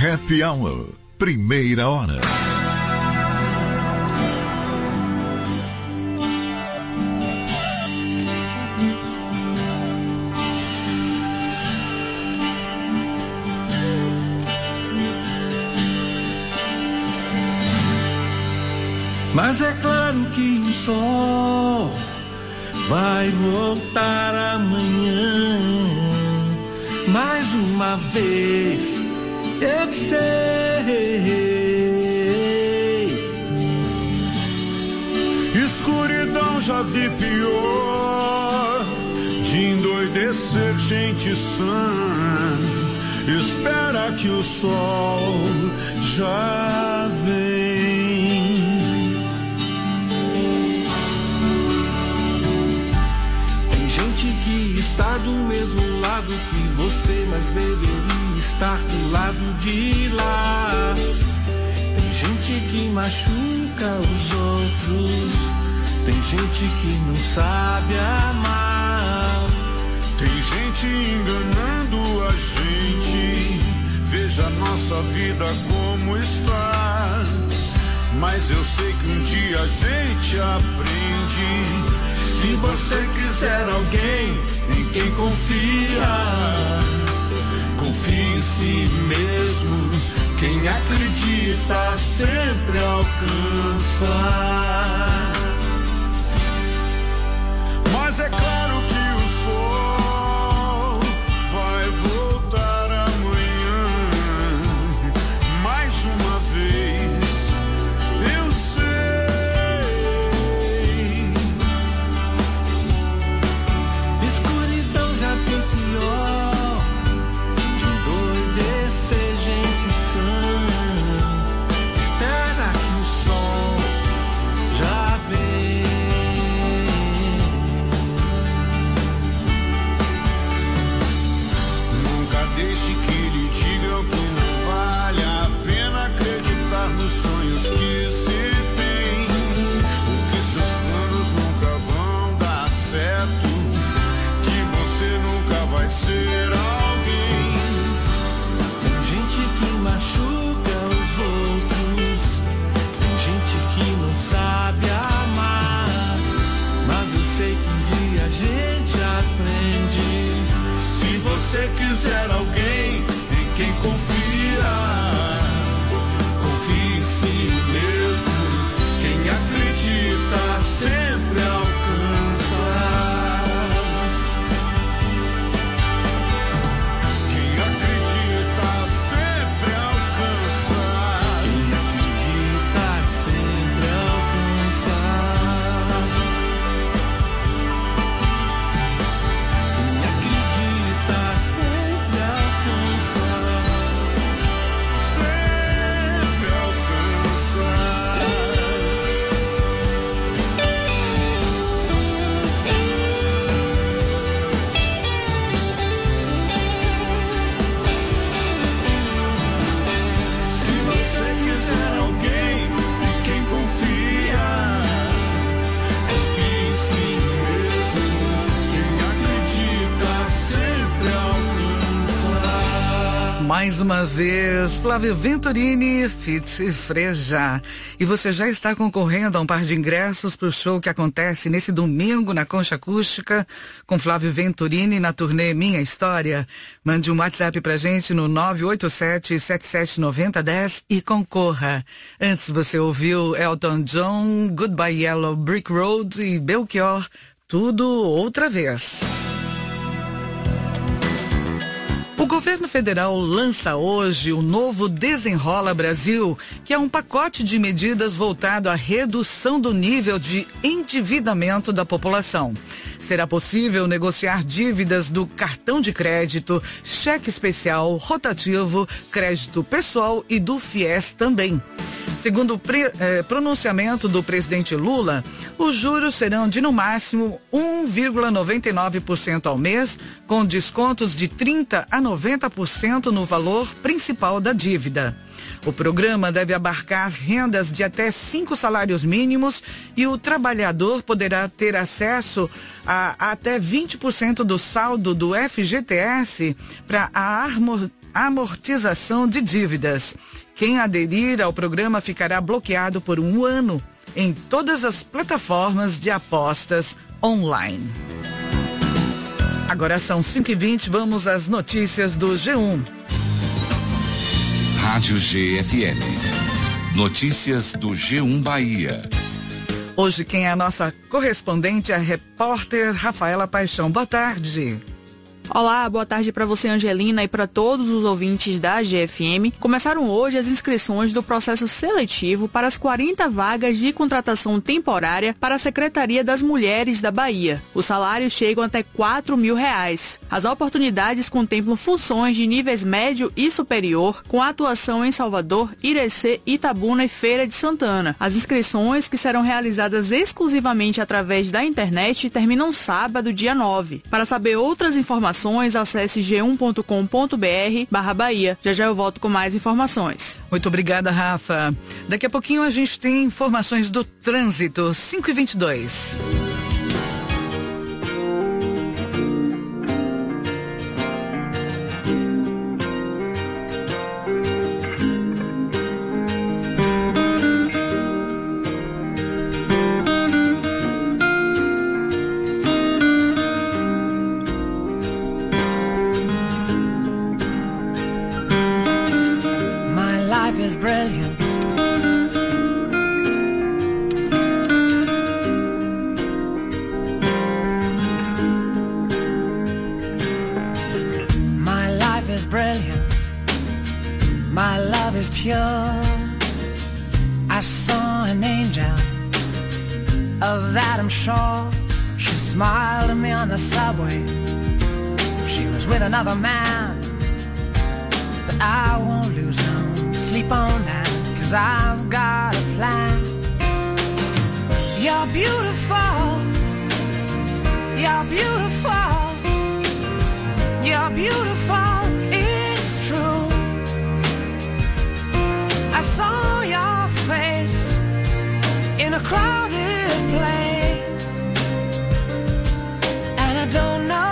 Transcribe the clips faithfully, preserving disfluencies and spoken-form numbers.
Happy Hour, primeira hora. Mas é claro que o sol vai voltar amanhã. Mais uma vez, eu sei. Escuridão já vi pior, de endoidecer gente sã. Espera que o sol já vem. Que está do mesmo lado que você, mas deveria estar do lado de lá. Tem gente que machuca os outros, tem gente que não sabe amar. Tem gente enganando a gente, veja a nossa vida como está. Mas eu sei que um dia a gente aprende. Se você quiser alguém em quem confia, confie em si mesmo. Quem acredita sempre alcança. Mas é claro que o sol vai voltar amanhã. Mais uma vez, eu sei. Deixe que lhe digam que não vale a pena acreditar nos sonhos que se tem, porque seus planos nunca vão dar certo, que você nunca vai ser alguém. Tem gente que machuca os outros, tem gente que não sabe amar, mas eu sei que um dia a gente aprende. Se você quiser alguém em quem confia, confie em si mesmo. Quem acredita sempre alcança. Quem acredita sempre alcança. Quem acredita sempre alcança. Mais uma vez, Flávio Venturini, Fit Freja. E você já está concorrendo a um par de ingressos para o show que acontece nesse domingo na Concha Acústica com Flávio Venturini na turnê Minha História. Mande um WhatsApp pra gente no nove oito sete, sete sete nove zero, um zero e concorra. Antes você ouviu Elton John, Goodbye Yellow Brick Road e Belchior, tudo outra vez. O governo federal lança hoje o novo Desenrola Brasil, que é um pacote de medidas voltado à redução do nível de endividamento da população. Será possível negociar dívidas do cartão de crédito, cheque especial, rotativo, crédito pessoal e do FIES também. Segundo o pre, eh, pronunciamento do presidente Lula, os juros serão de no máximo um vírgula noventa e nove por cento ao mês, com descontos de trinta a noventa por cento no valor principal da dívida. O programa deve abarcar rendas de até cinco salários mínimos e o trabalhador poderá ter acesso a até vinte por cento do saldo do F G T S para a harmonização amortização de dívidas. Quem aderir ao programa ficará bloqueado por um ano em todas as plataformas de apostas online. Agora são cinco e vinte, vamos às notícias do G um. Rádio G F M. Notícias do G um Bahia. Hoje quem é a nossa correspondente é a repórter Rafaela Paixão. Boa tarde. Olá, boa tarde para você, Angelina, e para todos os ouvintes da G F M. Começaram hoje as inscrições do processo seletivo para as quarenta vagas de contratação temporária para a Secretaria das Mulheres da Bahia. Os salários chegam até quatro mil reais. As oportunidades contemplam funções de níveis médio e superior, com atuação em Salvador, Irecê, Itabuna e Feira de Santana. As inscrições, que serão realizadas exclusivamente através da internet, terminam sábado, dia nove. Para saber outras informações, acesse g um ponto com ponto b r barra Bahia. Já já eu volto com mais informações. Muito obrigada, Rafa. Daqui a pouquinho a gente tem informações do trânsito. cinco e vinte e dois. Brilliant. My life is brilliant. My love is pure. I saw an angel, of that I'm sure. She smiled at me on the subway. She was with another man, but I won't lose no sleep on that, 'cause I've got a plan. You're beautiful. You're beautiful. You're beautiful. It's true. I saw your face in a crowded place, and I don't know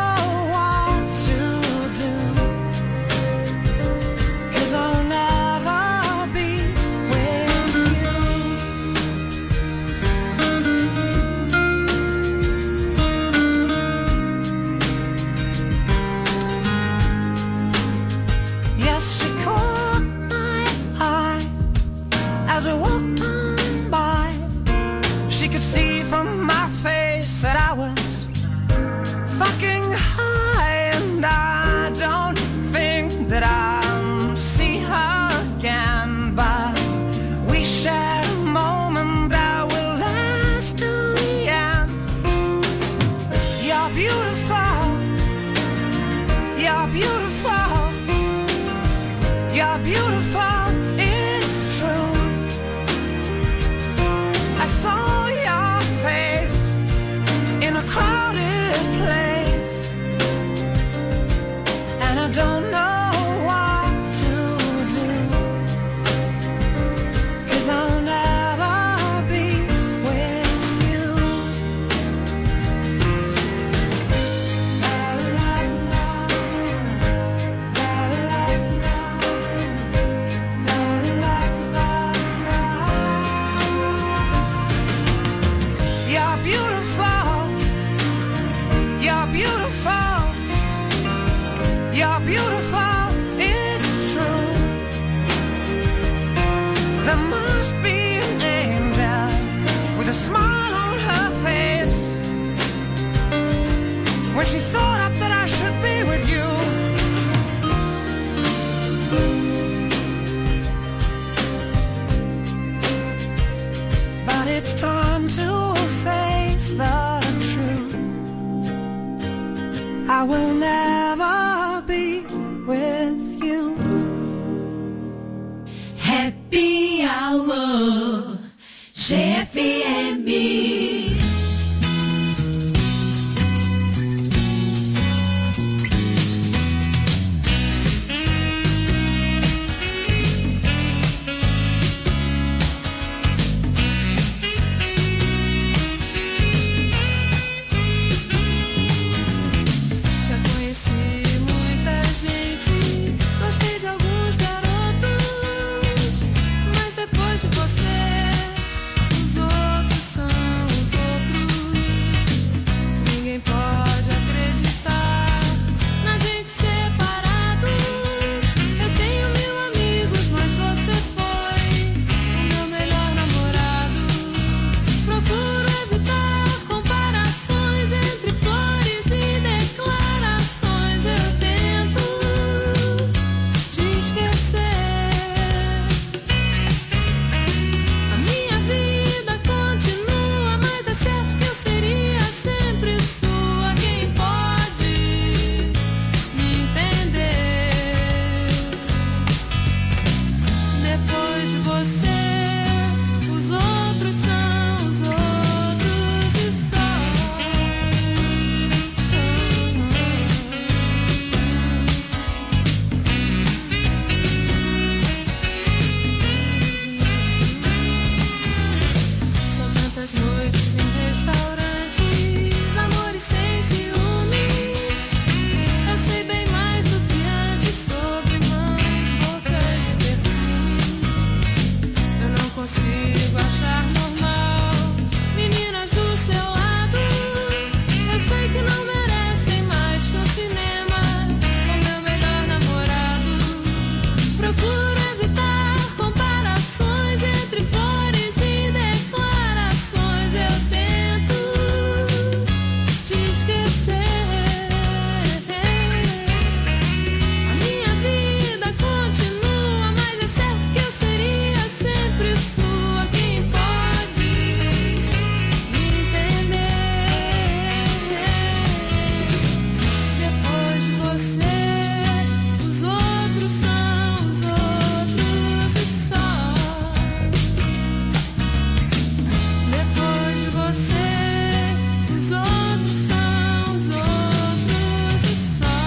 I will never be with you. Happy Hour G F M. Gostei de restaurantes, amores sem ciúmes. Eu sei bem mais do que antes sobre mãos, bocas e perfume. Eu não consigo achar normal meninas do seu lado. Eu sei que não merecem mais que um cinema com meu melhor namorado. Procuro evitar comparações entre flores e declarações. Eu tento te esquecer. A minha vida continua, mas é certo que eu seria sempre sua. Quem pode me entender? Depois de você, os outros são os outros e só. Depois de você, os outros são os outros e só.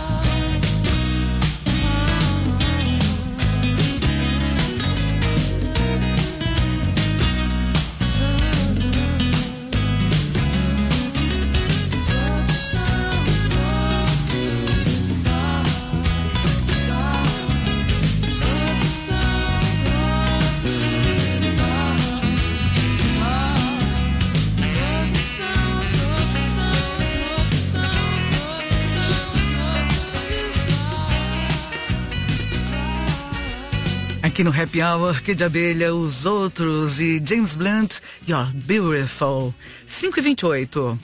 Aqui no Happy Hour, que de abelha, os outros e James Blunt, You're Beautiful. cinco e vinte e oito.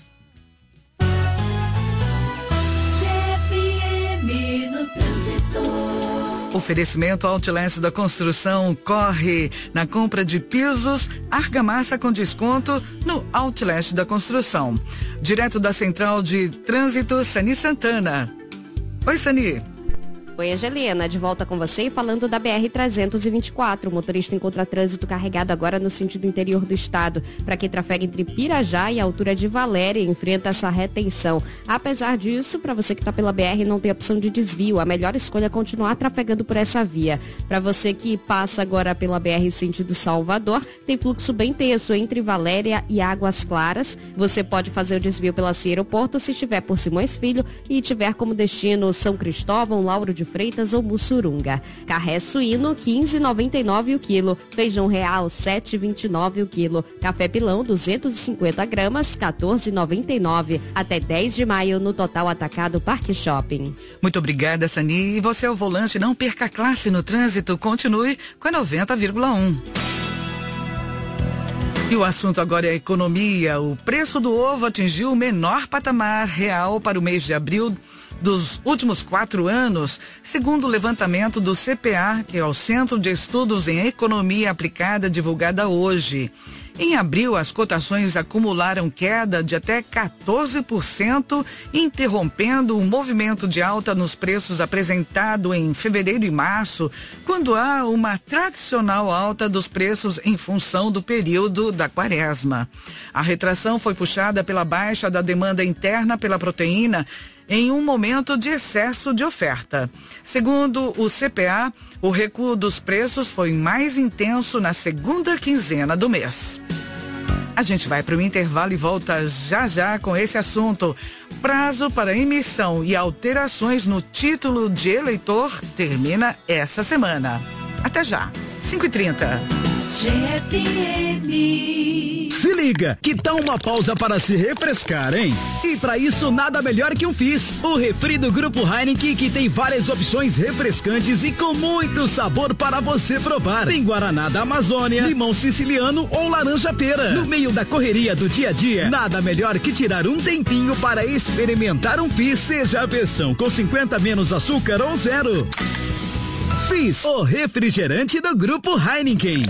Oferecimento Outlet da Construção. Corre na compra de pisos, argamassa com desconto no Outlet da Construção. Direto da Central de Trânsito, Sani Santana. Oi, Sani. Oi, Angelina, de volta com você e falando da B R trezentos e vinte e quatro. O motorista encontra trânsito carregado agora no sentido interior do estado. Para quem trafega entre Pirajá e a altura de Valéria, enfrenta essa retenção. Apesar disso, para você que está pela B R, não tem opção de desvio. A melhor escolha é continuar trafegando por essa via. Para você que passa agora pela B R sentido Salvador, tem fluxo bem tenso entre Valéria e Águas Claras. Você pode fazer o desvio pela Cia Aeroporto se estiver por Simões Filho e tiver como destino São Cristóvão, Lauro de Freitas ou Mussurunga. Carré suíno quinze reais e noventa e nove centavos o quilo, feijão real sete reais e vinte e nove centavos o quilo, café pilão duzentos e cinquenta gramas quatorze reais e noventa e nove centavos até dez de maio no Total Atacado Parque Shopping. Muito obrigada, Sani. E você ao volante, não perca a classe no trânsito, continue com a noventa vírgula um. E o assunto agora é a economia. O preço do ovo atingiu o menor patamar real para o mês de abril dos últimos quatro anos, segundo o levantamento do C P A, que é o Centro de Estudos em Economia Aplicada, divulgada hoje. Em abril, as cotações acumularam queda de até quatorze por cento, interrompendo o movimento de alta nos preços apresentado em fevereiro e março, quando há uma tradicional alta dos preços em função do período da quaresma. A retração foi puxada pela baixa da demanda interna pela proteína, em um momento de excesso de oferta. Segundo o C P A, o recuo dos preços foi mais intenso na segunda quinzena do mês. A gente vai para o intervalo e volta já já com esse assunto. Prazo para emissão e alterações no título de eleitor termina essa semana. Até já, cinco e trinta. G F M. Se liga, que tal uma pausa para se refrescar, hein? E para isso, nada melhor que um Fizz, o refri do Grupo Heineken, que tem várias opções refrescantes e com muito sabor para você provar. Tem Guaraná da Amazônia, limão siciliano ou laranja pera. No meio da correria do dia a dia, nada melhor que tirar um tempinho para experimentar um Fizz, seja a versão com cinquenta menos açúcar ou zero. Fizz, o refrigerante do Grupo Heineken.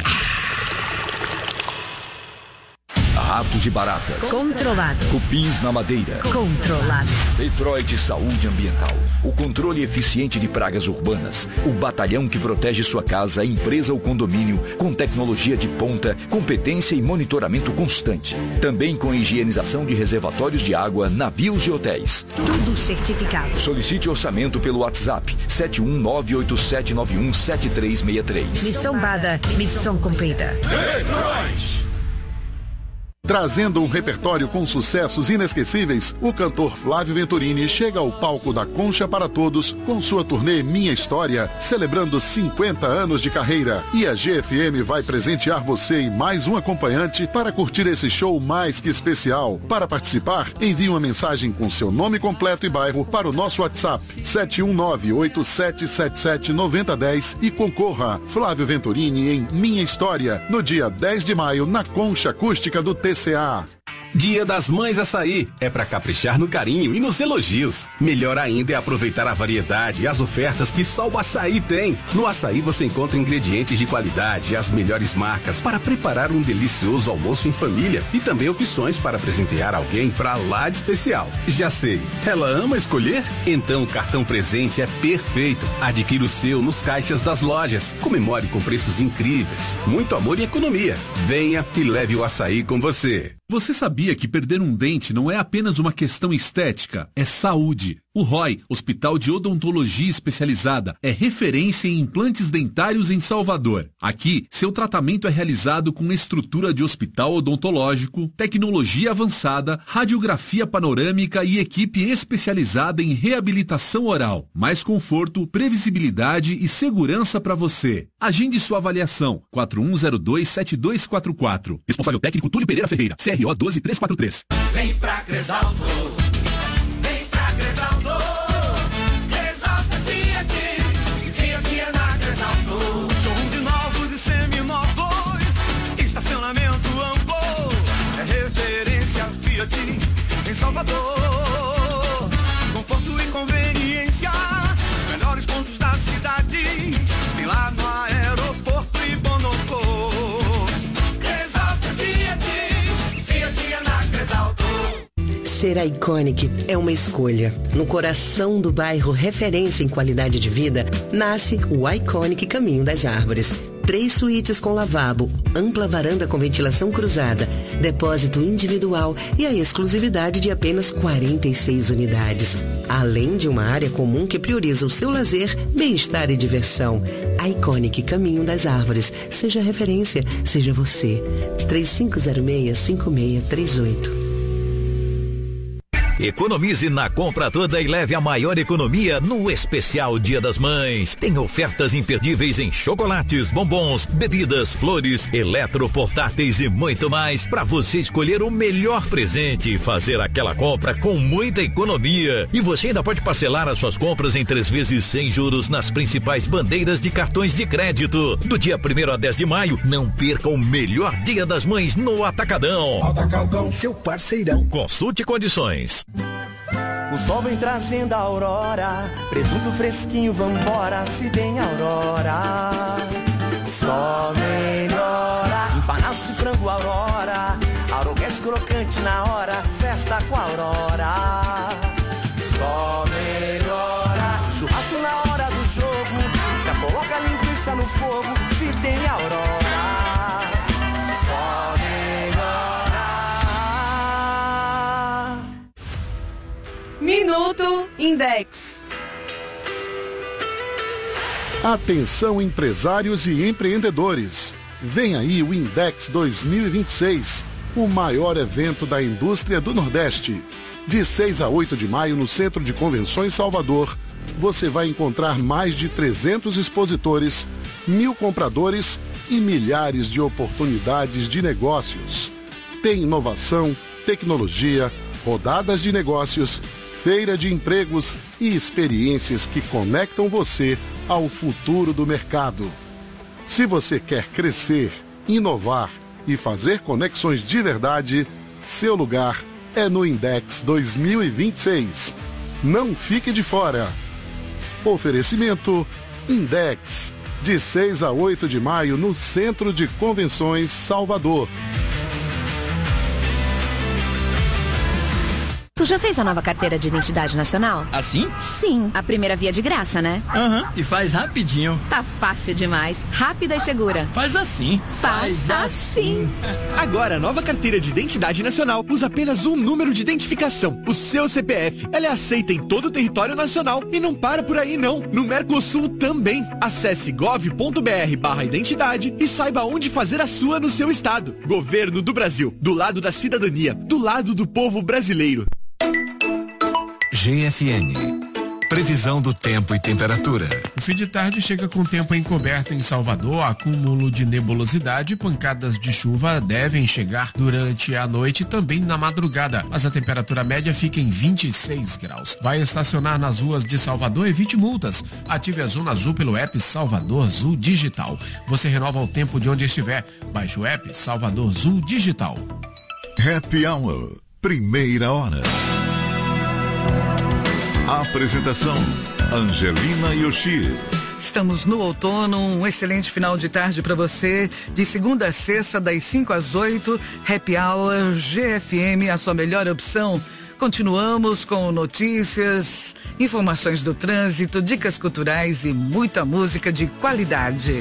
Ratos e baratas. Controlado. Cupins na madeira. Controlado. Detroit Saúde Ambiental. O controle eficiente de pragas urbanas. O batalhão que protege sua casa, empresa ou condomínio com tecnologia de ponta, competência e monitoramento constante. Também com higienização de reservatórios de água, navios e hotéis. Tudo certificado. Solicite orçamento pelo WhatsApp sete um nove oito sete nove um sete três seis três. Missão dada, missão cumprida. Detroit! Trazendo um repertório com sucessos inesquecíveis, o cantor Flávio Venturini chega ao palco da Concha para Todos com sua turnê Minha História, celebrando cinquenta anos de carreira. E a G F M vai presentear você e mais um acompanhante para curtir esse show mais que especial. Para participar, envie uma mensagem com seu nome completo e bairro para o nosso WhatsApp sete um nove, oito sete sete sete, nove zero um zero e concorra Flávio Venturini em Minha História, no dia dez de maio, na Concha Acústica do T C A. Dia das Mães Açaí é para caprichar no carinho e nos elogios. Melhor ainda é aproveitar a variedade e as ofertas que só o açaí tem. No açaí você encontra ingredientes de qualidade e as melhores marcas para preparar um delicioso almoço em família e também opções para presentear alguém pra lá de especial. Já sei, ela ama escolher? Então o cartão presente é perfeito. Adquira o seu nos caixas das lojas. Comemore com preços incríveis, muito amor e economia. Venha e leve o açaí com você. Você sabia que perder um dente não é apenas uma questão estética, é saúde? O R O I, Hospital de Odontologia Especializada, é referência em implantes dentários em Salvador. Aqui, seu tratamento é realizado com estrutura de hospital odontológico, tecnologia avançada, radiografia panorâmica e equipe especializada em reabilitação oral. Mais conforto, previsibilidade e segurança para você. Agende sua avaliação. quatro um zero dois, sete dois quatro quatro. Responsável técnico Túlio Pereira Ferreira. C R O doze três quatro três. Vem pra Cresalto, vem pra Cresalto, Cresalto Fiat, Fiat é na Cresalto. Showroom de novos e seminovos, estacionamento amplo, é referência Fiat em Salvador. Conforto e conveniência, melhores pontos da cidade, tem lá no aeroporto e Bonocô. Ser Iconic é uma escolha. No coração do bairro referência em qualidade de vida, nasce o Iconic Caminho das Árvores. Três suítes com lavabo, ampla varanda com ventilação cruzada, depósito individual e a exclusividade de apenas quarenta e seis unidades. Além de uma área comum que prioriza o seu lazer, bem-estar e diversão. Iconic Caminho das Árvores. Seja referência, seja você. três cinco zero seis, cinco seis três oito. Economize na compra toda e leve a maior economia no especial Dia das Mães. Tem ofertas imperdíveis em chocolates, bombons, bebidas, flores, eletroportáteis e muito mais para você escolher o melhor presente e fazer aquela compra com muita economia. E você ainda pode parcelar as suas compras em três vezes sem juros nas principais bandeiras de cartões de crédito. Do dia primeiro a dez de maio, não perca o melhor Dia das Mães no Atacadão. Atacadão, seu parceirão. Consulte condições. O sol vem trazendo a aurora, presunto fresquinho, vambora, se tem aurora. Só melhora, empanados de frango aurora, arogués crocante na hora, festa com a aurora. Só melhora, churrasco na hora do jogo, já coloca a linguiça no fogo, se tem aurora. Só Minuto Index. Atenção, empresários e empreendedores. Vem aí o Index dois mil e vinte e seis, o maior evento da indústria do Nordeste. De seis a oito de maio, no Centro de Convenções Salvador, você vai encontrar mais de trezentos expositores, mil compradores e milhares de oportunidades de negócios. Tem inovação, tecnologia, rodadas de negócios, feira de empregos e experiências que conectam você ao futuro do mercado. Se você quer crescer, inovar e fazer conexões de verdade, seu lugar é no Index dois mil e vinte e seis. Não fique de fora. Oferecimento Index, de seis a oito de maio no Centro de Convenções Salvador. Tu já fez a nova carteira de identidade nacional? Assim? Sim, a primeira via de graça, né? Aham, uhum, e faz rapidinho. Tá fácil demais, rápida e segura. Faz assim. Faz, faz assim. Agora a nova carteira de identidade nacional usa apenas um número de identificação, o seu C P F. Ela é aceita em todo o território nacional e não para por aí não. No Mercosul também. Acesse gov.br barra identidade e saiba onde fazer a sua no seu estado. Governo do Brasil, do lado da cidadania, do lado do povo brasileiro. G F N. Previsão do tempo e temperatura. O fim de tarde chega com tempo encoberto em Salvador, acúmulo de nebulosidade e pancadas de chuva devem chegar durante a noite e também na madrugada, mas a temperatura média fica em vinte e seis graus. Vai estacionar nas ruas de Salvador, evite multas. Ative a Zona Azul pelo app Salvador Azul Digital. Você renova o tempo de onde estiver. Baixe o app Salvador Azul Digital. Happy Hour, primeira hora. Apresentação, Angelina Yoshi. Estamos no outono, um excelente final de tarde para você. De segunda a sexta, das cinco às oito, Happy Hour, G F M, a sua melhor opção. Continuamos com notícias, informações do trânsito, dicas culturais e muita música de qualidade.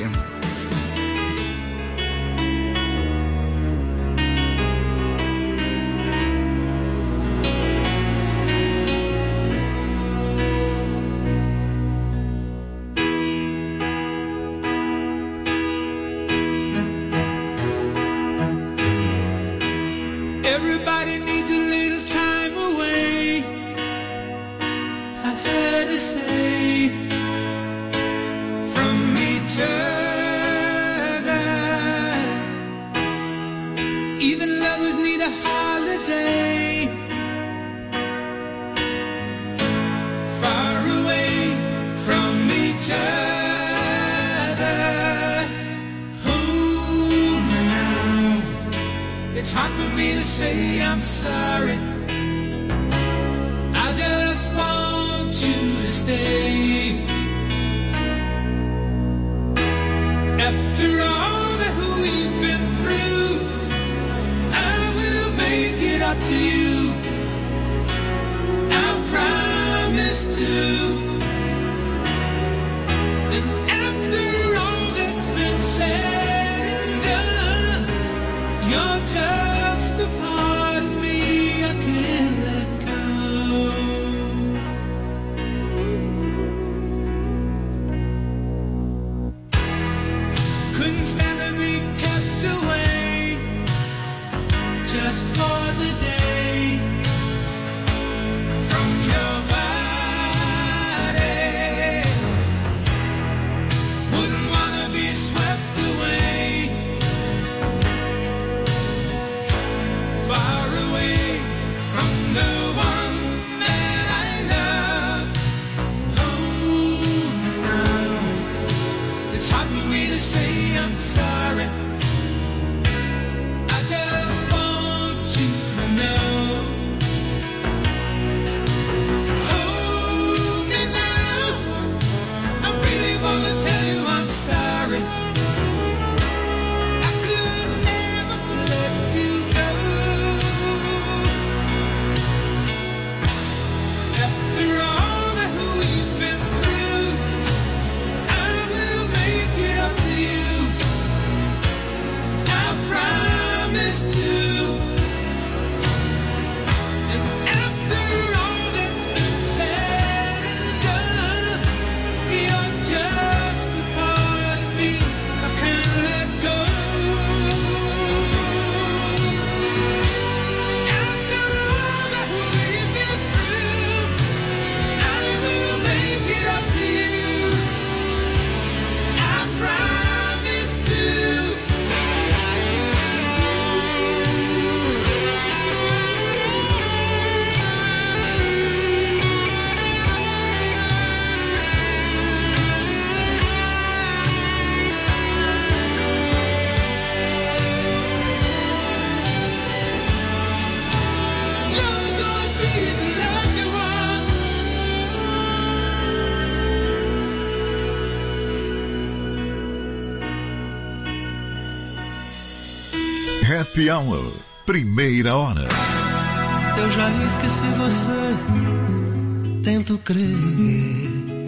Happy Hour, primeira hora. Eu já esqueci você, tento crer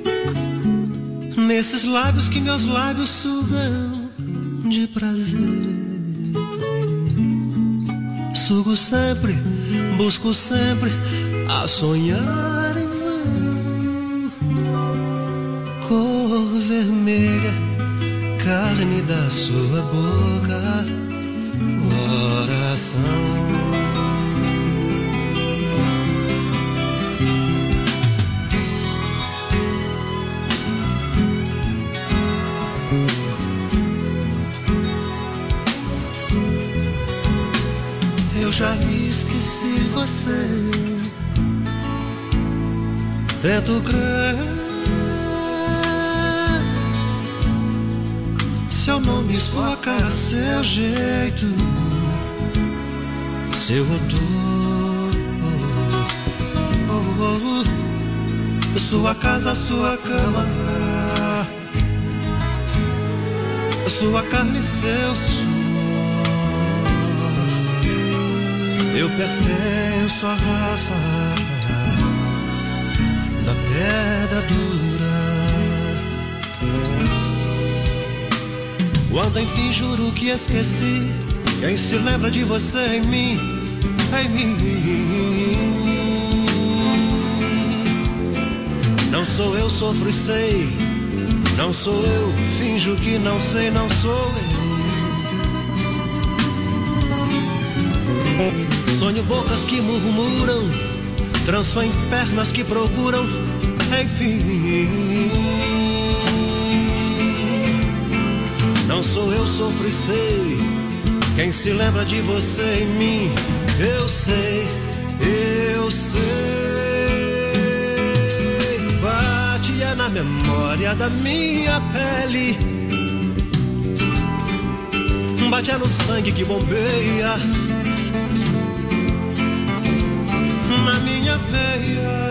nesses lábios que meus lábios sugam de prazer. Sugo sempre, busco sempre a sonhar em vão. Cor vermelha, carne da sua boca, coração. Eu já esqueci você, tento crer. Seu nome, sua cara, seu jeito, seu odor, sua casa, sua cama, sua carne, seu suor. Eu pertenço à raça da pedra dura. Quando enfim juro que esqueci, quem se lembra de você em mim, em mim. Não sou eu, sofro e sei. Não sou eu, finjo que não sei, não sou eu. Sonho bocas que murmuram, tranço em pernas que procuram, enfim. Não sou eu, sofro e sei. Quem se lembra de você em mim, eu sei, eu sei. Bate é na memória da minha pele, bate é no sangue que bombeia na minha veia.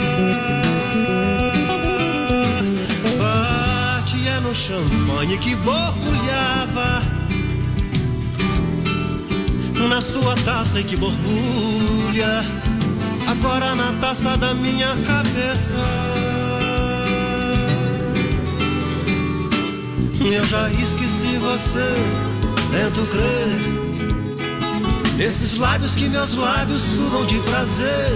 Bate é no champanhe que borbulhava na sua taça e que borbulha agora na taça da minha cabeça. Eu já esqueci você, tento crer nesses lábios que meus lábios sugam de prazer.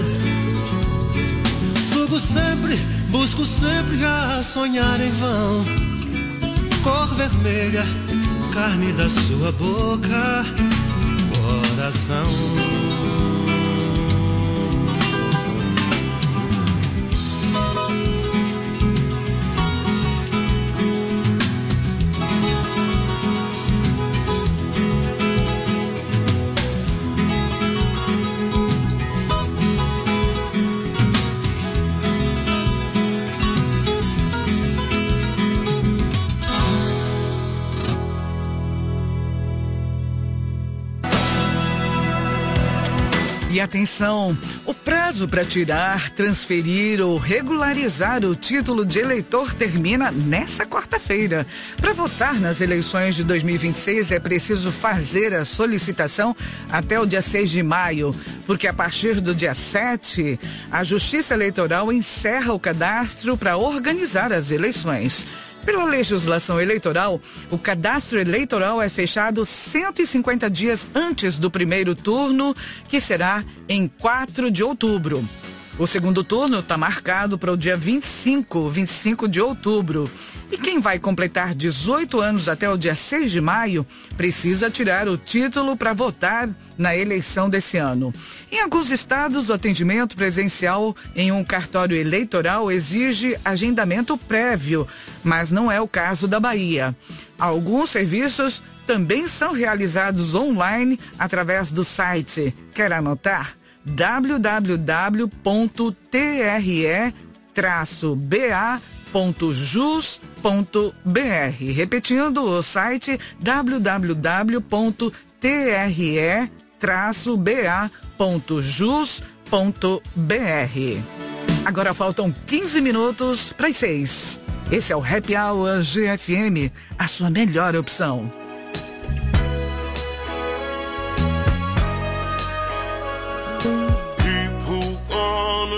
Sugo sempre, busco sempre a sonhar em vão. Cor vermelha, carne da sua boca, coração. E atenção, o prazo para tirar, transferir ou regularizar o título de eleitor termina nessa quarta-feira. Para votar nas eleições de dois mil e vinte e seis é preciso fazer a solicitação até o dia seis de maio, porque a partir do dia sete, a Justiça Eleitoral encerra o cadastro para organizar as eleições. Pela legislação eleitoral, o cadastro eleitoral é fechado cento e cinquenta dias antes do primeiro turno, que será em quatro de outubro. O segundo turno está marcado para o dia vinte e cinco, vinte e cinco de outubro. E quem vai completar dezoito anos até o dia seis de maio precisa tirar o título para votar na eleição desse ano. Em alguns estados, o atendimento presencial em um cartório eleitoral exige agendamento prévio, mas não é o caso da Bahia. Alguns serviços também são realizados online através do site. Quer anotar? w w w ponto t r e traço b a ponto jus ponto b r. Repetindo, o site w w w ponto t r e traço b a ponto jus ponto b r. Agora faltam quinze minutos para as seis. Esse é o Happy Hour G F M, a sua melhor opção.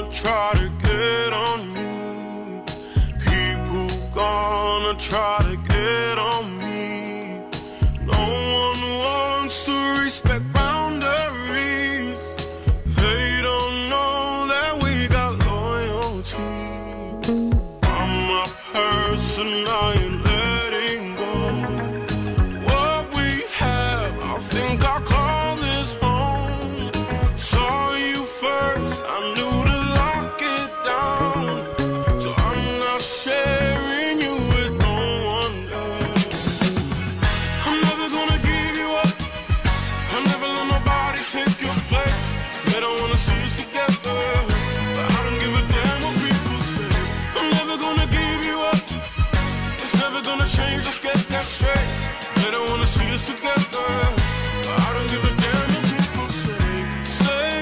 gonna try to get on you. People gonna try to get on me. No one wants to respect boundaries. They don't know that we got loyalty. I'm a person I ain't letting go. What we have, I think I call this home. Saw you first, I knew to lock it down. So I'm not sharing you with no one else. I'm never gonna give you up. I'll never let nobody take your place. They don't wanna see us together, but I don't give a damn what people say. I'm never gonna give you up. It's never gonna change, let's get that straight. They don't wanna see us together, but I don't give a damn what people say. Say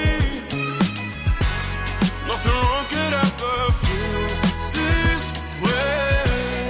nothing wrong could ever feel this way.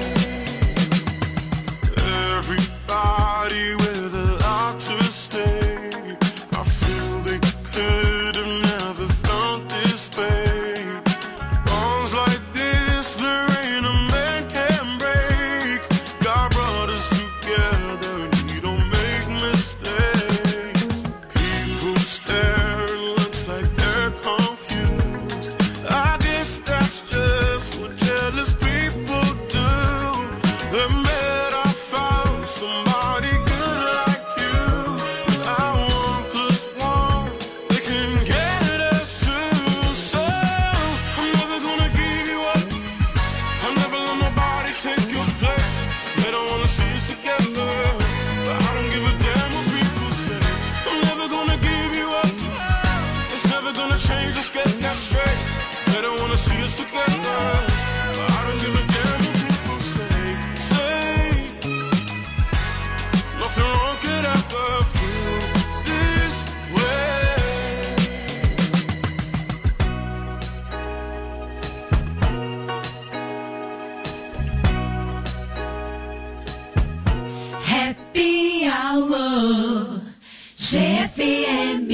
Everybody with a lot to say. I feel they could have never felt this pain. Bonds like this, there ain't a man can break. God brought us together and we don't make mistakes. People stare, it looks like they're confused. I guess that's just what jealous people do. They met, I found somebody good like you. Now one plus one, they can get us two. So I'm never gonna give you up. I'll never let nobody take your place. They don't wanna see us together, but I don't give a damn what people say. I'm never gonna give you up. It's never gonna change, let's get that straight. They don't wanna see us together, but I don't give a damn what people say. Say nothing wrong could ever feel this way. Happy Hour, G F M.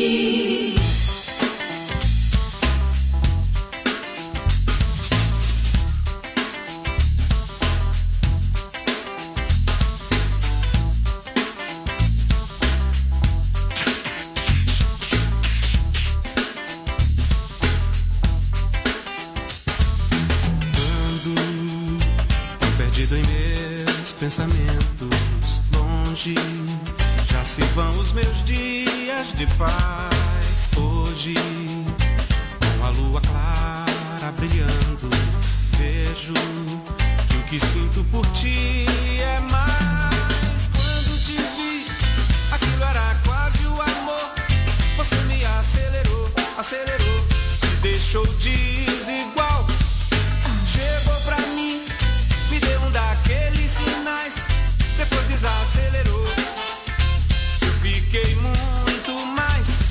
Ando perdido em meus pensamentos, longe. Já se vão os meus dias de paz. Hoje, com a lua clara brilhando, vejo que o que sinto por ti é mais. Quando te vi, aquilo era quase o amor. Você me acelerou, acelerou, me deixou desigual. Chegou pra mim, me deu um daqueles sinais, depois desacelerou. Eu fiquei muito mais.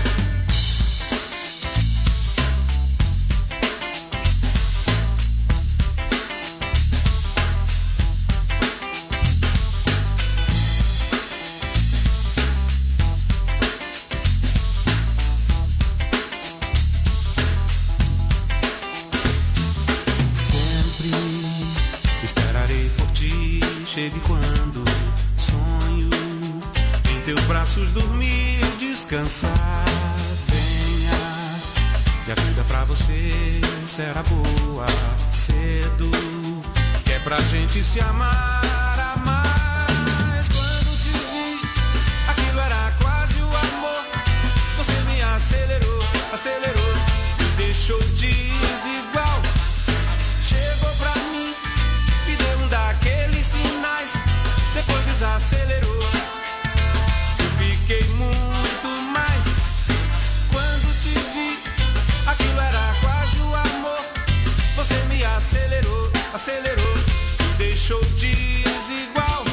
Chegue quando sonho em teus braços dormir, descansar. Venha, que a vida pra você será boa cedo, que é pra gente se amar, amar. Mas quando te vi, aquilo era quase o amor. Você me acelerou, acelerou, me deixou desigual. Chegou pra mim, me deu um daqueles sinais, depois desacelerou. Eu fiquei muito mais. Quando te vi, aquilo era quase o amor. Você me acelerou, acelerou, me deixou desigual.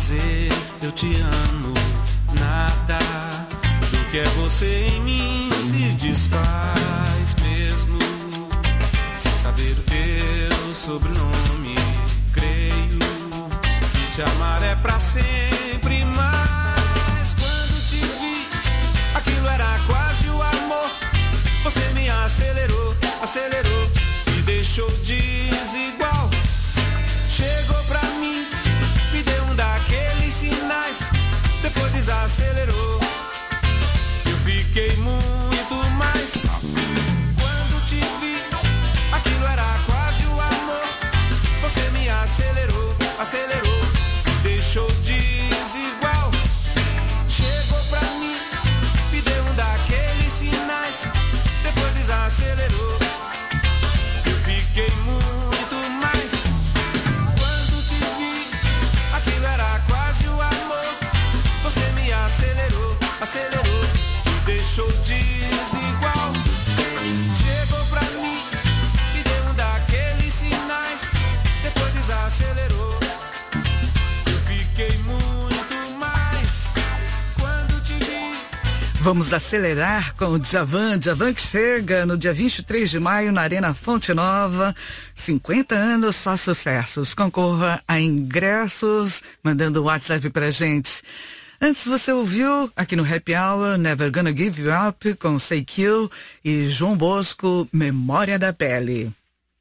fazer, eu te amo. Nada do que é você em mim se desfaz mesmo. Sem saber o teu sobrenome, creio que te amar é pra sempre. Mas quando te vi, aquilo era quase o amor. Você me acelerou, acelerou, me deixou desigual. Chegou pra mim, me deu um daqueles sinais, depois desacelerou. Eu fiquei muito mais. Quando te vi, aquilo era quase o amor. Você me acelerou, acelerou, me deixou desigual. Chegou pra mim, me deu um daqueles sinais, depois desacelerou. Eu fiquei muito mais. Quando te vi, aquilo era quase o amor. Você me acelerou, acelerou, me deixou desigual. Chegou pra mim, me deu um daqueles sinais, depois desacelerou. Eu fiquei muito mais. Quando te vi. Vamos acelerar com o Djavan. Djavan que chega no dia vinte e três de maio na Arena Fonte Nova. cinquenta anos, só sucessos. Concorra a ingressos, mandando um WhatsApp pra gente. Antes você ouviu aqui no Happy Hour Never Gonna Give You Up com Say Kill e João Bosco, Memória da Pele.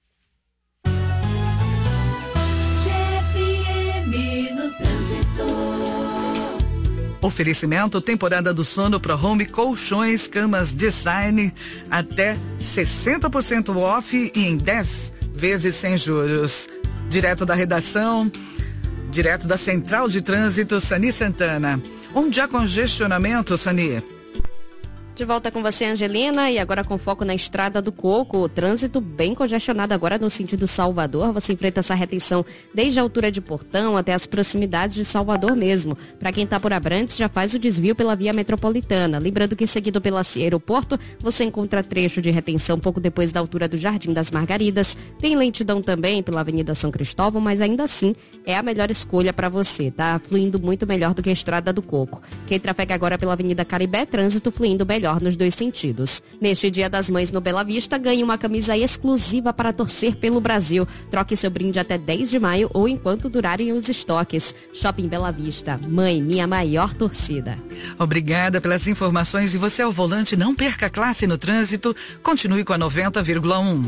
Oferecimento temporada do sono Pro Home, colchões, camas, design, até sessenta por cento off e em dez vezes sem juros. Direto da redação, direto da Central de Trânsito, Sani Santana. Onde há congestionamento, Sani? De volta com você, Angelina, e agora com foco na Estrada do Coco. O trânsito bem congestionado agora no sentido Salvador. Você enfrenta essa retenção desde a altura de Portão até as proximidades de Salvador mesmo. Para quem está por Abrantes, já faz o desvio pela via metropolitana. Lembrando que seguido pelo aeroporto, você encontra trecho de retenção pouco depois da altura do Jardim das Margaridas. Tem lentidão também pela Avenida São Cristóvão, mas ainda assim é a melhor escolha para você. Tá fluindo muito melhor do que a Estrada do Coco. Quem trafega agora pela Avenida Caribé, trânsito fluindo melhor nos dois sentidos. Neste Dia das Mães no Bela Vista, ganhe uma camisa exclusiva para torcer pelo Brasil. Troque seu brinde até dez de maio ou enquanto durarem os estoques. Shopping Bela Vista. Mãe, minha maior torcida. Obrigada pelas informações e você ao volante, não perca a classe no trânsito. Continue com a noventa vírgula um.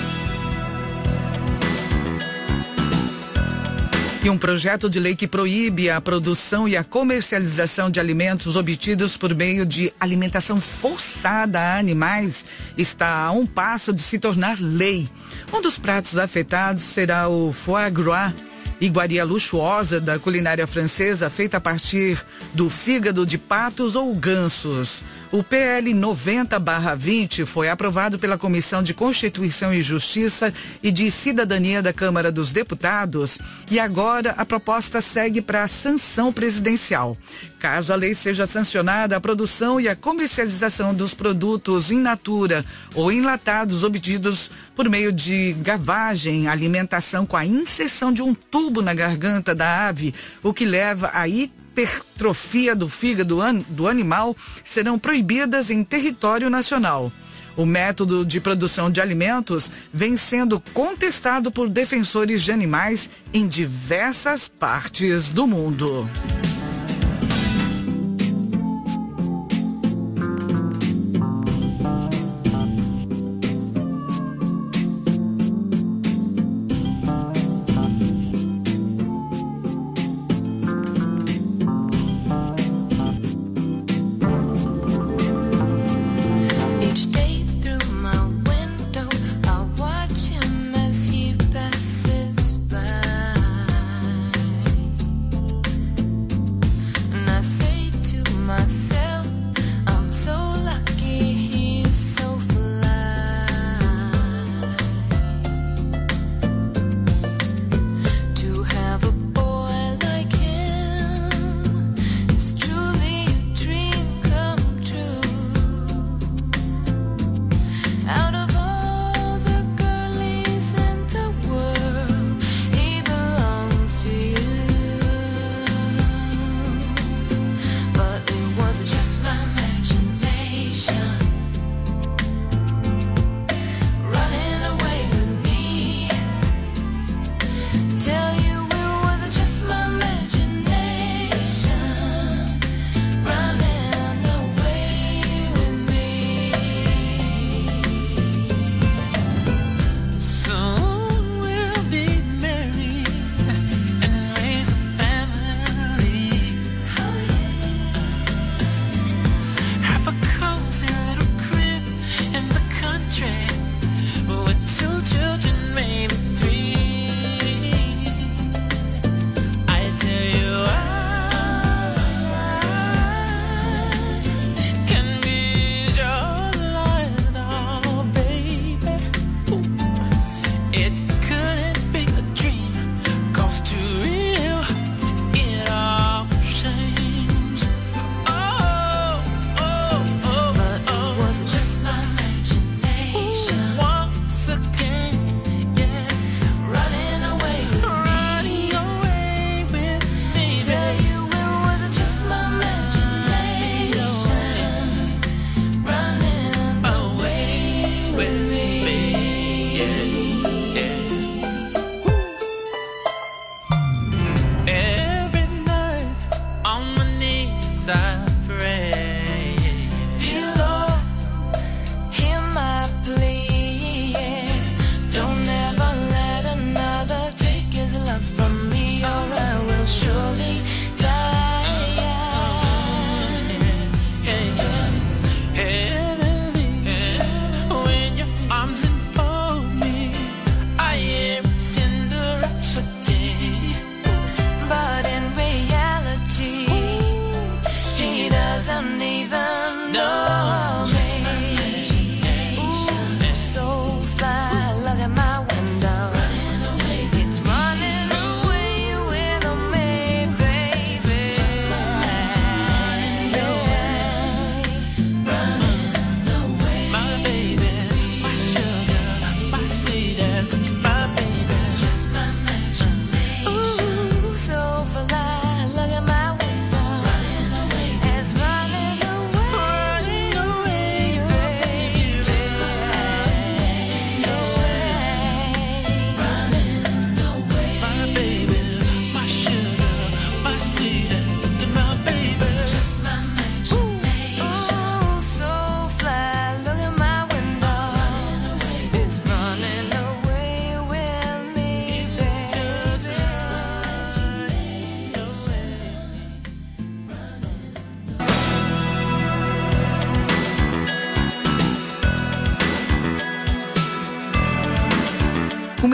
E um projeto de lei que proíbe a produção e a comercialização de alimentos obtidos por meio de alimentação forçada a animais está a um passo de se tornar lei. Um dos pratos afetados será o foie gras, iguaria luxuosa da culinária francesa feita a partir do fígado de patos ou gansos. O P L noventa barra vinte foi aprovado pela Comissão de Constituição e Justiça e de Cidadania da Câmara dos Deputados e agora a proposta segue para a sanção presidencial. Caso a lei seja sancionada, a produção e a comercialização dos produtos in natura ou enlatados obtidos por meio de gavagem, alimentação com a inserção de um tubo na garganta da ave, o que leva a hipertrofia do fígado do animal, serão proibidas em território nacional. O método de produção de alimentos vem sendo contestado por defensores de animais em diversas partes do mundo.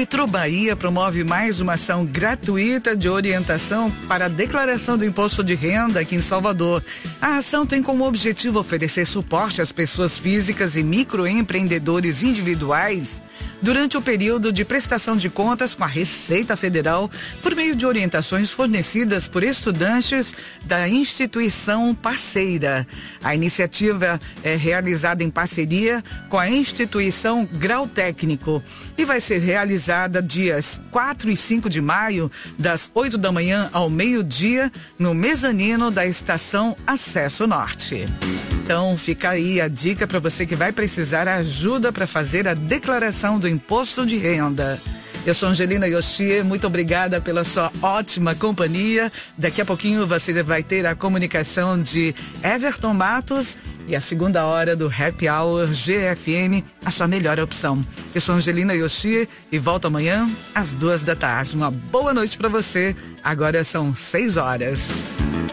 Metrô Bahia promove mais uma ação gratuita de orientação para a declaração do imposto de renda aqui em Salvador. A ação tem como objetivo oferecer suporte às pessoas físicas e microempreendedores individuais durante o período de prestação de contas com a Receita Federal por meio de orientações fornecidas por estudantes da instituição parceira. A iniciativa é realizada em parceria com a instituição Grau Técnico e vai ser realizada dias quatro e cinco de maio, das oito da manhã ao meio-dia, no mezanino da estação Acesso Norte. Então fica aí a dica para você que vai precisar ajuda para fazer a declaração do imposto de renda. Eu sou Angelina Yoshie, muito obrigada pela sua ótima companhia. Daqui a pouquinho você vai ter a comunicação de Everton Matos e a segunda hora do Happy Hour G F M, a sua melhor opção. Eu sou Angelina Yoshie e volto amanhã às duas da tarde. Uma boa noite para você. Agora são seis horas.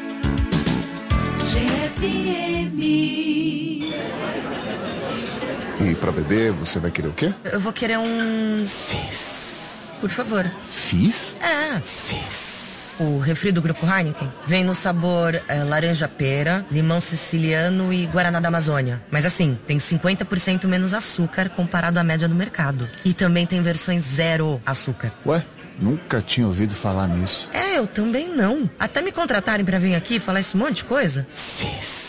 G F M. E pra beber, você vai querer o quê? Eu vou querer um... Fizz. Por favor. Fizz? É. Fizz. O refri do Grupo Heineken vem no sabor é, laranja-pera, limão siciliano e guaraná da Amazônia. Mas assim, tem cinquenta por cento menos açúcar comparado à média do mercado. E também tem versões zero açúcar. Ué? Nunca tinha ouvido falar nisso. É, eu também não. Até me contratarem pra vir aqui falar esse monte de coisa. Fizz.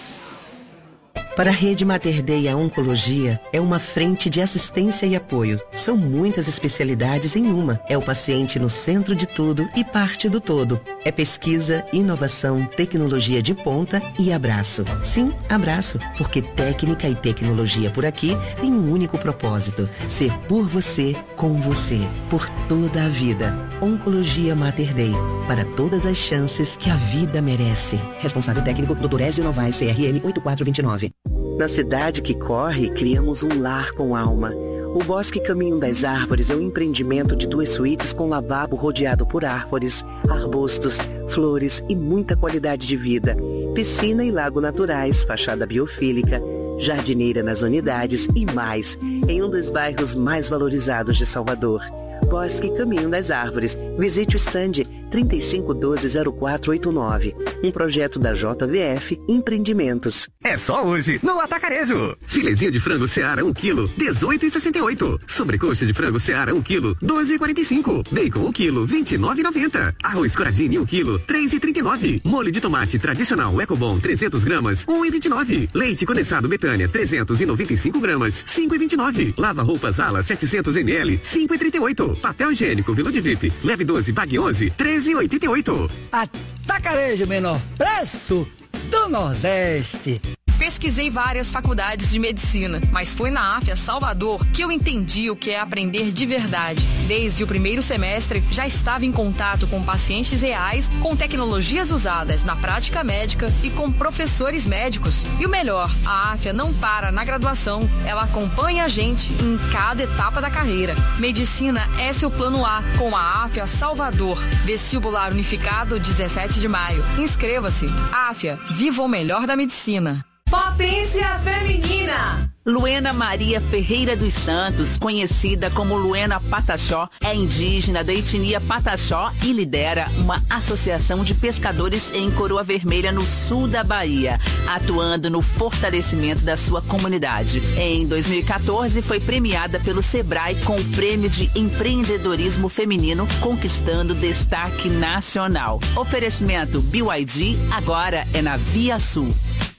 Para a Rede Mater Dei, a oncologia é uma frente de assistência e apoio. São muitas especialidades em uma. É o paciente no centro de tudo e parte do todo. É pesquisa, inovação, tecnologia de ponta e abraço. Sim, abraço, porque técnica e tecnologia por aqui tem um único propósito: ser por você, com você, por toda a vida. Oncologia Mater Dei, para todas as chances que a vida merece. Responsável técnico, doutor Ézio Novaes, C R M oito quatro dois nove. Na cidade que corre, criamos um lar com alma. O Bosque Caminho das Árvores é um empreendimento de duas suítes com lavabo rodeado por árvores, arbustos, flores e muita qualidade de vida. Piscina e lago naturais, fachada biofílica, jardineira nas unidades e mais, em um dos bairros mais valorizados de Salvador. Bosque Caminho das Árvores. Visite o stand trinta e cinco doze zero quatro oito nove. Um projeto da J V F Empreendimentos. É só hoje, no Atacarejo. Filezinho de frango Seara um quilo, dezoito e sessenta e oito. Sobrecoxa de frango Seara um quilo, doze e quarenta e cinco. Bacon um quilo, vinte e nove e noventa. Arroz Coradini um quilo, três e trinta e nove. Molho de tomate tradicional Ecobon trezentos gramas, um e vinte e nove. Leite condensado Betânia trezentos e noventa e cinco gramas, cinco e vinte e nove. Lava roupas Ala setecentos mililitros, cinco e trinta e oito. Papel higiênico Vila de V I P, leve doze, pague onze, treze e oitenta e oito. Atacarejo, menor preço do Nordeste. Pesquisei várias faculdades de medicina, mas foi na Áfia Salvador que eu entendi o que é aprender de verdade. Desde o primeiro semestre, já estava em contato com pacientes reais, com tecnologias usadas na prática médica e com professores médicos. E o melhor, a Áfia não para na graduação, ela acompanha a gente em cada etapa da carreira. Medicina é seu plano A, com a Áfia Salvador. Vestibular unificado, dezessete de maio. Inscreva-se. Áfia, viva o melhor da medicina. Potência Feminina. Luena Maria Ferreira dos Santos, conhecida como Luena Pataxó, é indígena da etnia Pataxó e lidera uma associação de pescadores em Coroa Vermelha, no sul da Bahia, atuando no fortalecimento da sua comunidade. Em dois mil e quatorze, foi premiada pelo Sebrae com o Prêmio de Empreendedorismo Feminino, conquistando destaque nacional. Oferecimento B Y D, agora é na Via Sul.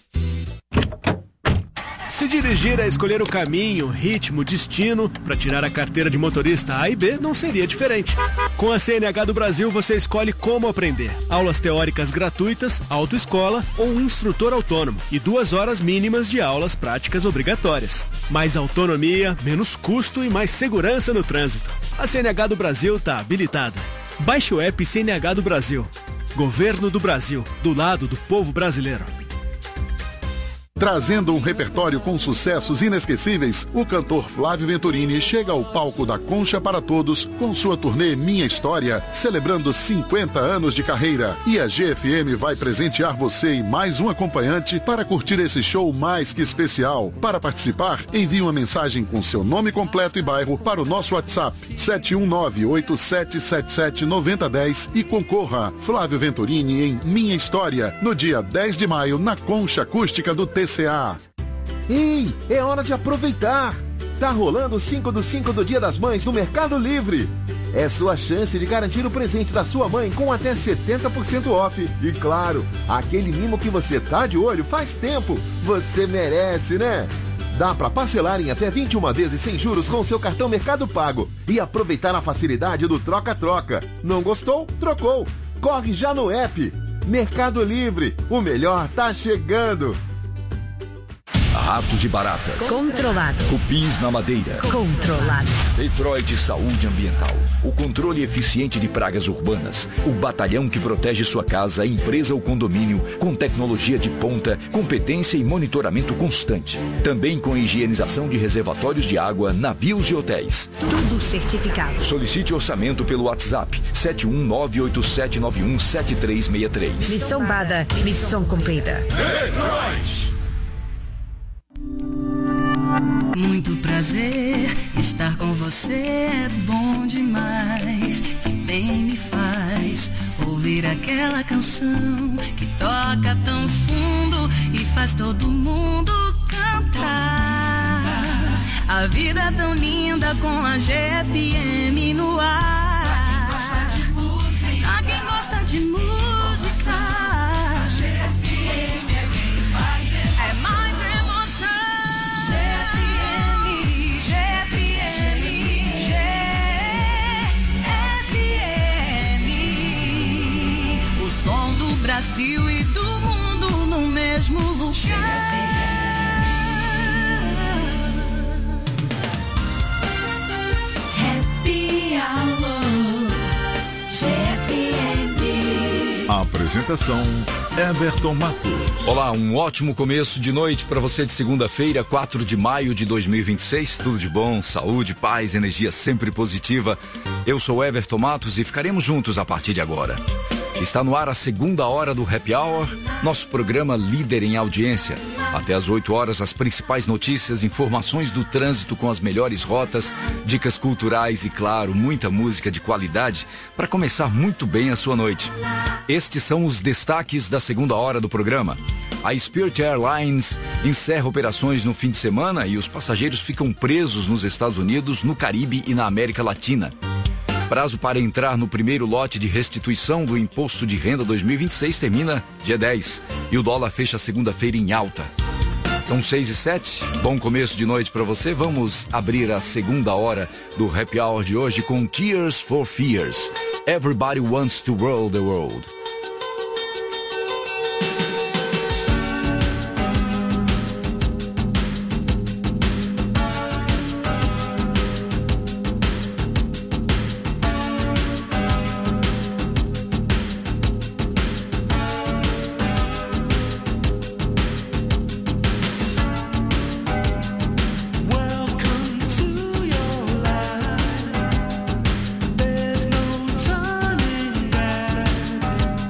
Se dirigir é escolher o caminho, ritmo, destino, para tirar a carteira de motorista A e B não seria diferente. Com a C N H do Brasil você escolhe como aprender. Aulas teóricas gratuitas, autoescola ou um instrutor autônomo e duas horas mínimas de aulas práticas obrigatórias. Mais autonomia, menos custo e mais segurança no trânsito. A C N H do Brasil está habilitada. Baixe o app C N H do Brasil. Governo do Brasil, do lado do povo brasileiro. Trazendo um repertório com sucessos inesquecíveis, o cantor Flávio Venturini chega ao palco da Concha para Todos com sua turnê Minha História, celebrando cinquenta anos de carreira. E a G F M vai presentear você e mais um acompanhante para curtir esse show mais que especial. Para participar, envie uma mensagem com seu nome completo e bairro para o nosso WhatsApp sete um nove, oito sete sete sete, nove zero um zero e concorra Flávio Venturini em Minha História, no dia dez de maio, na Concha Acústica do T C A. Ei, é hora de aproveitar! Tá rolando o cinco do cinco do Dia das Mães no Mercado Livre. É sua chance de garantir o presente da sua mãe com até setenta por cento off. E claro, aquele mimo que você tá de olho faz tempo. Você merece, né? Dá pra parcelar em até vinte e uma vezes sem juros com o seu cartão Mercado Pago e aproveitar a facilidade do troca-troca. Não gostou? Trocou. Corre já no app. Mercado Livre, o melhor tá chegando. Ratos e baratas. Controlado. Cupins na madeira. Controlado. Detroit Saúde Ambiental. O controle eficiente de pragas urbanas. O batalhão que protege sua casa, empresa ou condomínio com tecnologia de ponta, competência e monitoramento constante. Também com higienização de reservatórios de água, navios e hotéis. Tudo certificado. Solicite orçamento pelo WhatsApp sete um nove oito sete nove um sete três seis três. Missão dada, missão cumprida. Detroit! Muito prazer estar com você, é bom demais. Que bem me faz ouvir aquela canção que toca tão fundo e faz todo mundo cantar. A vida é tão linda com a G F M no ar. A quem gosta de música, a G F M é quem faz é mais emoção. Som do Brasil e do mundo no mesmo lugar. Happy Hour, G F M. Apresentação Everton Matos. Olá, um ótimo começo de noite para você de segunda-feira, quatro de maio de dois mil e vinte e seis. Tudo de bom, saúde, paz, energia sempre positiva. Eu sou Everton Matos e ficaremos juntos a partir de agora. Está no ar a segunda hora do Happy Hour, nosso programa líder em audiência. Até às oito horas, as principais notícias, informações do trânsito com as melhores rotas, dicas culturais e, claro, muita música de qualidade para começar muito bem a sua noite. Estes são os destaques da segunda hora do programa. A Spirit Airlines encerra operações no fim de semana e os passageiros ficam presos nos Estados Unidos, no Caribe e na América Latina. Prazo para entrar no primeiro lote de restituição do Imposto de Renda dois mil e vinte e seis termina dia dez e o dólar fecha segunda-feira em alta. São seis e sete, bom começo de noite para você. Vamos abrir a segunda hora do Happy Hour de hoje com Tears for Fears. Everybody wants to rule the world. There's no turning back.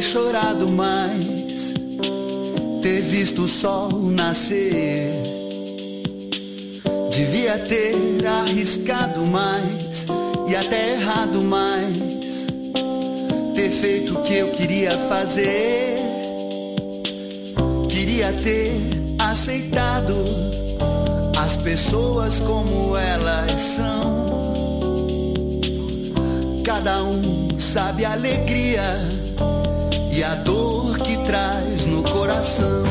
chorado mais, ter visto o sol nascer. Devia ter arriscado mais e até errado mais, ter feito o que eu queria fazer. Queria ter aceitado as pessoas como elas são. Cada um sabe a alegria e a dor que traz no coração.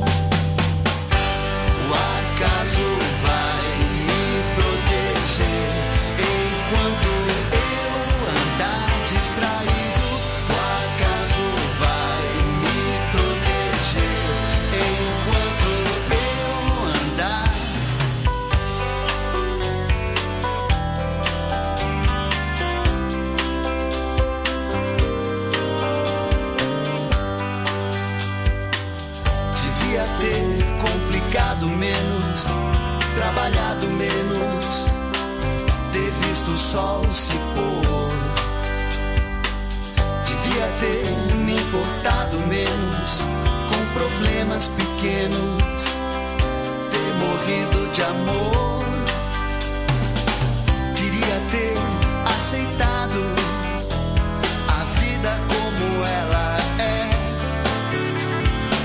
O acaso vai me proteger enquanto eu andar distraído. O acaso vai me proteger enquanto eu andar. Devia ter complicado menos, trabalhado menos, ter visto o sol se pôr. Devia ter me importado menos com problemas pequenos,